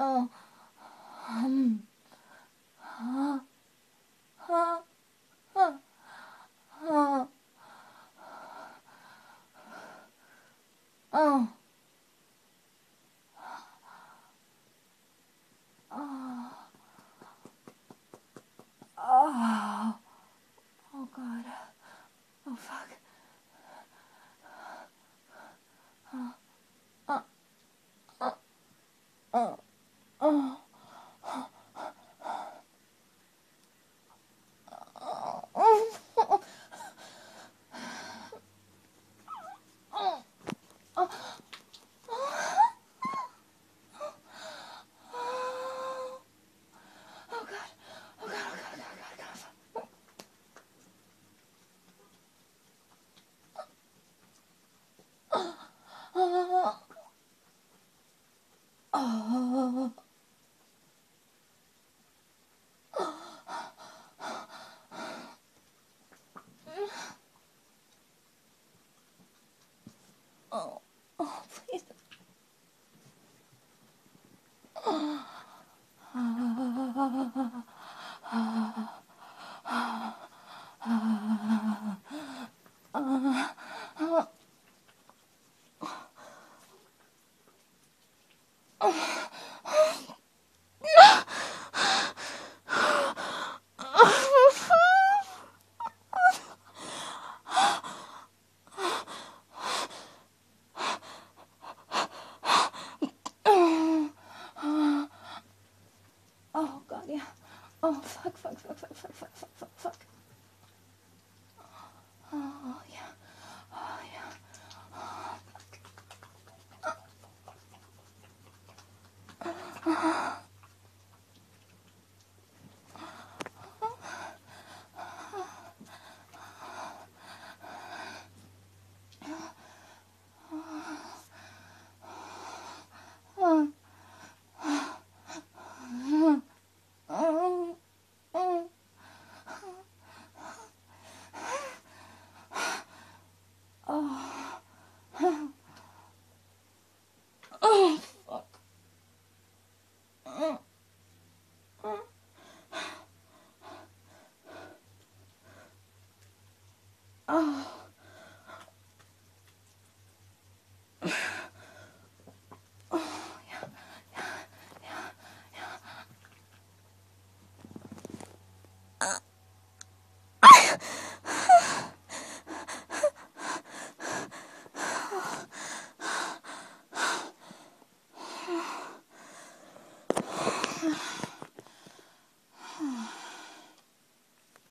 Oh. Huh. Huh. Huh. Huh. Oh. Oh. Oh. Oh God. Oh fuck. Uh. Uh. Uh. Oh. Oh. Oh. Oh God. Oh God. Oh God. Oh God. Oh God. Oh. Oh. Oh, please. Oh God, yeah. Oh fuck, fuck, fuck, fuck, fuck, fuck, fuck, fuck, fuck. Oh yeah. Oh yeah. Oh. Oh. Oh. Oh. Oh fuck. Oh. Oh.